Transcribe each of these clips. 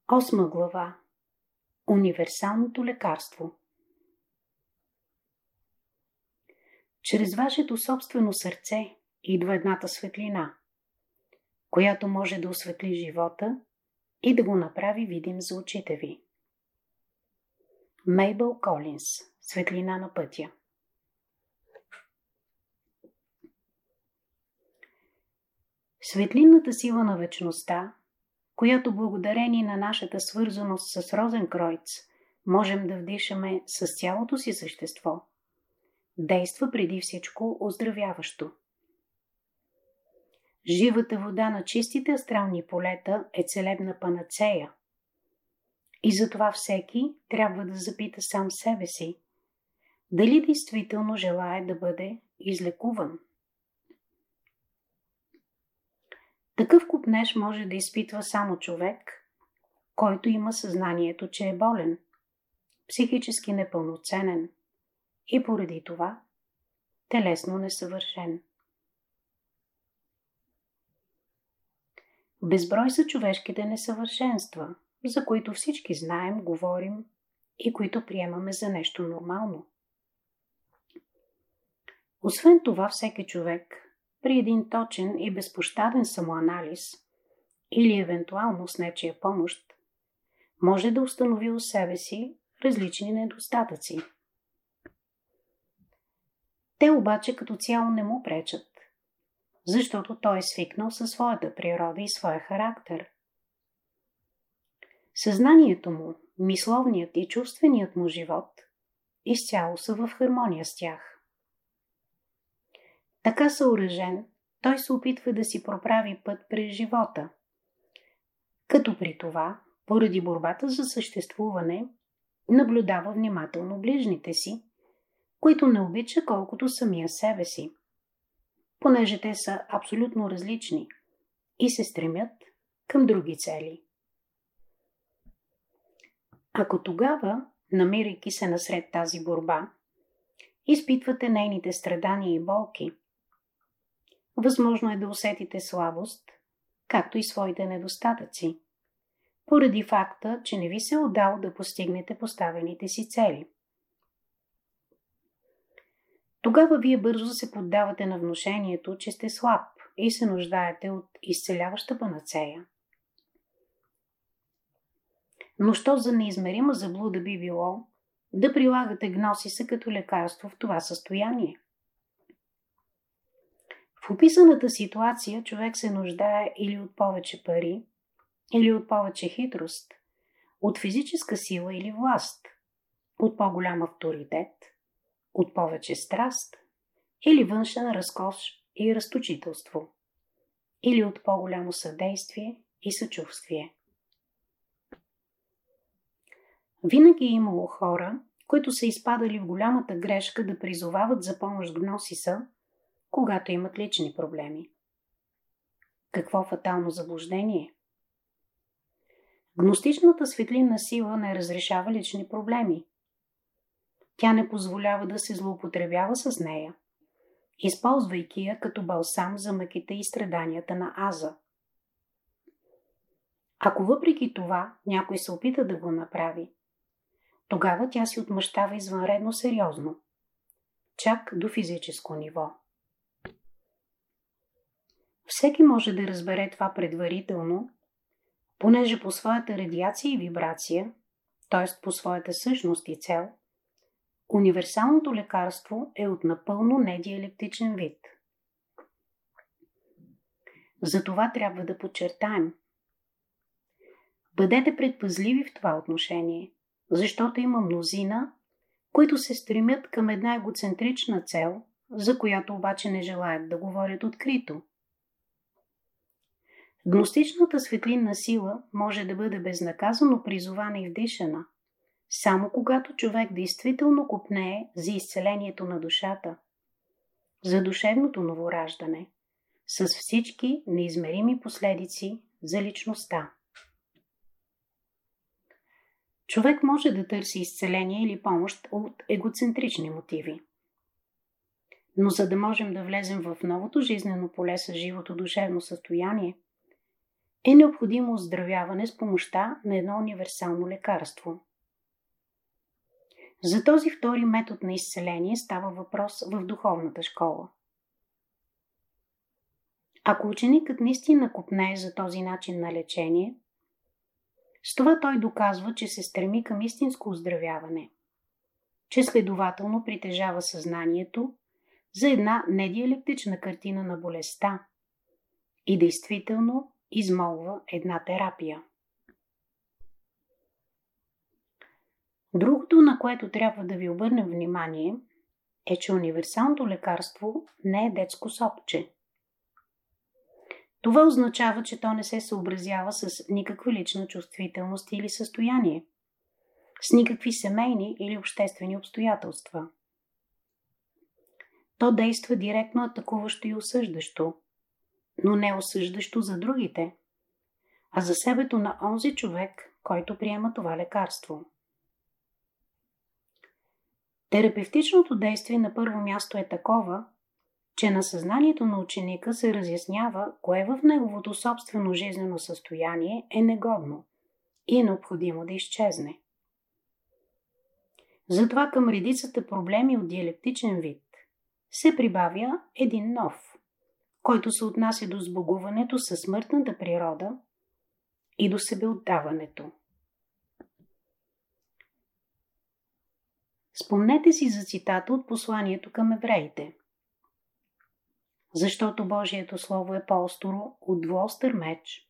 Осма глава. Универсалното лекарство. Чрез вашето собствено сърце идва едната светлина, която може да осветли живота и да го направи видим за очите ви. Мейбъл Колинс. Светлина на пътя. Светлинната сила на вечността, която благодарение на нашата свързаност с Розенкройц можем да вдишаме с цялото си същество, действа преди всичко оздравяващо. Живата вода на чистите астрални полета е целебна панацея и затова всеки трябва да запита сам себе си, дали действително желае да бъде излекуван. Такъв копнеж може да изпитва само човек, който има съзнанието, че е болен, психически непълноценен и поради това телесно несъвършен. Безброй са човешките несъвършенства, за които всички знаем, говорим и които приемаме за нещо нормално. Освен това, всеки човек при един точен и безпощаден самоанализ или евентуално с нечия помощ може да установи у себе си различни недостатъци. Те обаче като цяло не му пречат, защото той е свикнал със своята природа и своя характер. Съзнанието му, мисловният и чувственият му живот изцяло са в хармония с тях. Така съоръжен, той се опитва да си проправи път през живота, като при това, поради борбата за съществуване, наблюдава внимателно ближните си, които не обича колкото самия себе си, понеже те са абсолютно различни и се стремят към други цели. Ако тогава, намирайки се насред тази борба, изпитвате нейните страдания и болки, възможно е да усетите слабост, както и своите недостатъци, поради факта, че не ви се отдало да постигнете поставените си цели. Тогава вие бързо се поддавате на внушението, че сте слаб и се нуждаете от изцеляваща панацея. Но що за неизмерима заблуда би било да прилагате гносиса като лекарство в това състояние? В описаната ситуация човек се нуждае или от повече пари, или от повече хитрост, от физическа сила или власт, от по-голям авторитет, от повече страст или външен разкош и разточителство, или от по-голямо съдействие и съчувствие. Винаги е имало хора, които са изпадали в голямата грешка да призовават за помощ гносиса, когато имат лични проблеми. Какво фатално заблуждение! Гностичната светлинна сила не разрешава лични проблеми. Тя не позволява да се злоупотребява с нея, използвайки я като балсам за мъките и страданията на аза. Ако въпреки това някой се опита да го направи, тогава тя си отмъщава извънредно сериозно, чак до физическо ниво. Всеки може да разбере това предварително, понеже по своята радиация и вибрация, т.е. по своята същност и цел, универсалното лекарство е от напълно недиалектичен вид. Затова трябва да подчертаем. Бъдете предпазливи в това отношение, защото има мнозина, които се стремят към една егоцентрична цел, за която обаче не желаят да говорят открито. Гностичната светлинна сила може да бъде безнаказано призована и вдишана, само когато човек действително копнее за изцелението на душата, за душевното новораждане, с всички неизмерими последици за личността. Човек може да търси изцеление или помощ от егоцентрични мотиви. Но за да можем да влезем в новото жизнено поле с живото душевно състояние, е необходимо оздравяване с помощта на едно универсално лекарство. За този втори метод на изцеление става въпрос в духовната школа. Ако ученикът наистина копнее за този начин на лечение, с това той доказва, че се стреми към истинско оздравяване, че следователно притежава съзнанието за една недиалектична картина на болестта и действително измолва една терапия. Другото, на което трябва да ви обърнем внимание, е, че универсалното лекарство не е детско сопче. Това означава, че то не се съобразява с никаква лична чувствителност или състояние, с никакви семейни или обществени обстоятелства. То действа директно атакуващо и осъждащо, но не осъждащо за другите, а за себето на онзи човек, който приема това лекарство. Терапевтичното действие на първо място е такова, че на съзнанието на ученика се разяснява кое в неговото собствено жизнено състояние е негодно и е необходимо да изчезне. Затова към редицата проблеми от диалектичен вид се прибавя един нов, който се отнася до сбогуването със смъртната природа и до себеотдаването. Спомнете си за цитата от посланието към евреите. Защото Божието Слово е по-остро от двуостър меч.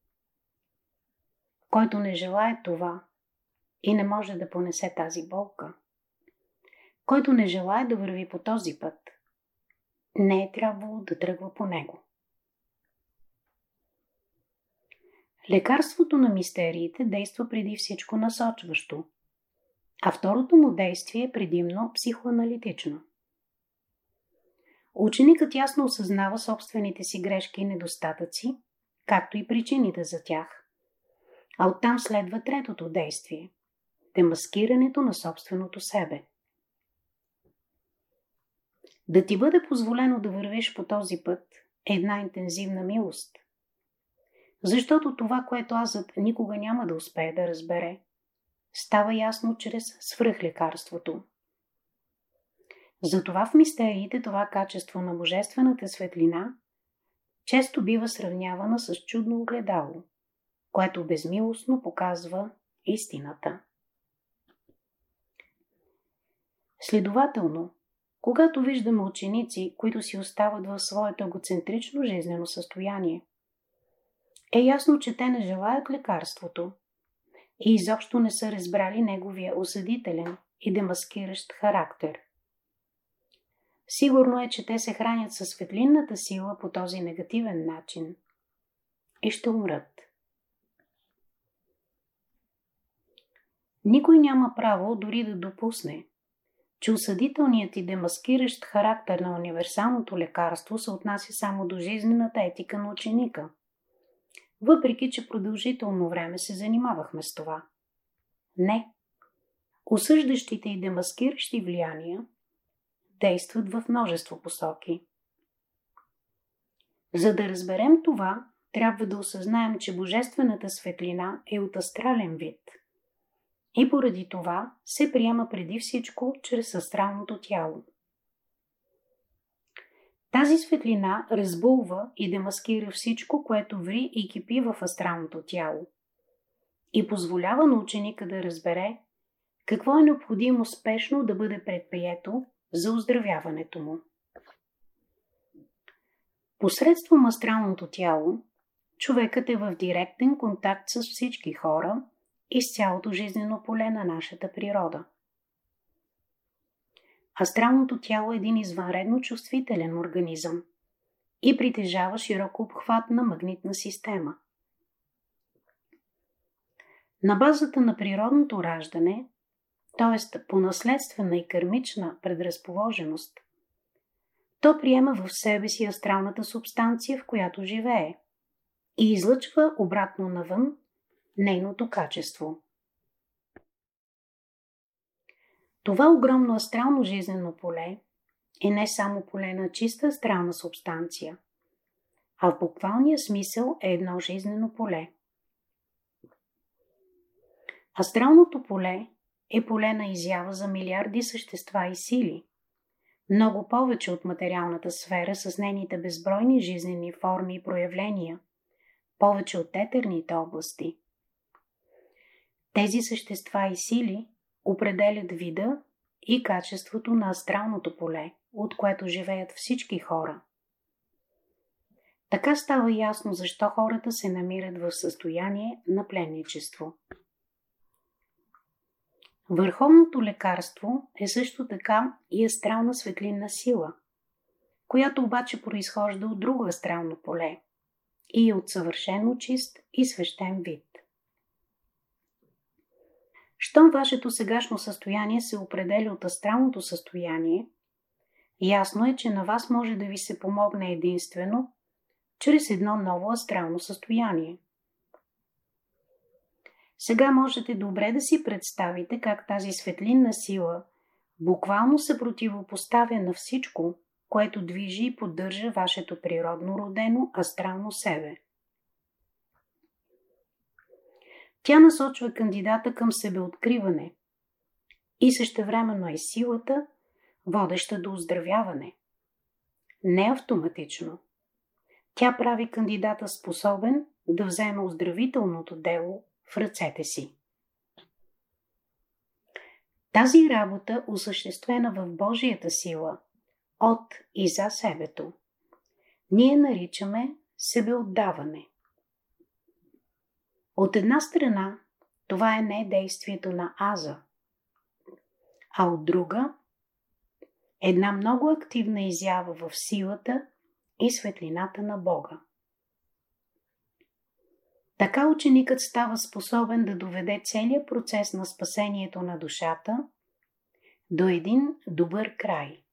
Който не желае това и не може да понесе тази болка, който не желае да върви по този път, не е трябвало да тръгва по него. Лекарството на мистериите действа преди всичко насочващо, а второто му действие е предимно психоаналитично. Ученикът ясно осъзнава собствените си грешки и недостатъци, както и причините за тях. А оттам следва третото действие – демаскирането на собственото себе. Да ти бъде позволено да вървиш по този път е една интензивна милост. Защото това, което азът никога няма да успее да разбере, става ясно чрез свръхлекарството. Затова в мистериите това качество на божествената светлина често бива сравнявана с чудно огледало, което безмилостно показва истината. Следователно, когато виждаме ученици, които си остават в своето егоцентрично жизнено състояние, е ясно, че те не желаят лекарството и изобщо не са разбрали неговия осъдителен и демаскиращ характер. Сигурно е, че те се хранят със светлинната сила по този негативен начин и ще умрат. Никой няма право дори да допусне, че осъдителният и демаскиращ характер на универсалното лекарство се отнася само до жизнената етика на ученика, въпреки че продължително време се занимавахме с това. Не. Осъждащите и демаскиращи влияния действат в множество посоки. За да разберем това, трябва да осъзнаем, че божествената светлина е от астрален вид и поради това се приема преди всичко чрез астралното тяло. Тази светлина разбулва и демаскира всичко, което ври и кипи в астралното тяло и позволява на ученика да разбере какво е необходимо спешно да бъде предприето за оздравяването му. Посредством астралното тяло, човекът е в директен контакт с всички хора и с цялото жизнено поле на нашата природа. Астралното тяло е един извънредно чувствителен организъм и притежава широко обхватна магнитна система. На базата на природното раждане, т.е. по наследствена и кармична предразположеност, то приема в себе си астралната субстанция, в която живее, и излъчва обратно навън нейното качество. Това огромно астрално жизнено поле е не само поле на чиста астрална субстанция, а в буквалния смисъл е едно жизнено поле. Астралното поле е поле на изява за милиарди същества и сили, много повече от материалната сфера с нейните безбройни жизнени форми и проявления, повече от етерните области. Тези същества и сили определят вида и качеството на астралното поле, от което живеят всички хора. Така става ясно защо хората се намират в състояние на пленничество. Върховното лекарство е също така и астрална светлинна сила, която обаче произхожда от друго астрално поле и е от съвършено чист и свещен вид. Щом вашето сегашно състояние се определя от астралното състояние, ясно е, че на вас може да ви се помогне единствено чрез едно ново астрално състояние. Сега можете добре да си представите как тази светлинна сила буквално се противопоставя на всичко, което движи и поддържа вашето природно родено астрално себе. Тя насочва кандидата към себеоткриване и същевременно е силата, водеща до оздравяване. Не автоматично. Тя прави кандидата способен да вземе оздравителното дело в ръцете си. Тази работа, осъществена в Божията сила, от и за себето, ние наричаме себеотдаване. От една страна, това е не действието на аза, а от друга, една много активна изява в силата и светлината на Бога. Така ученикът става способен да доведе целият процес на спасението на душата до един добър край.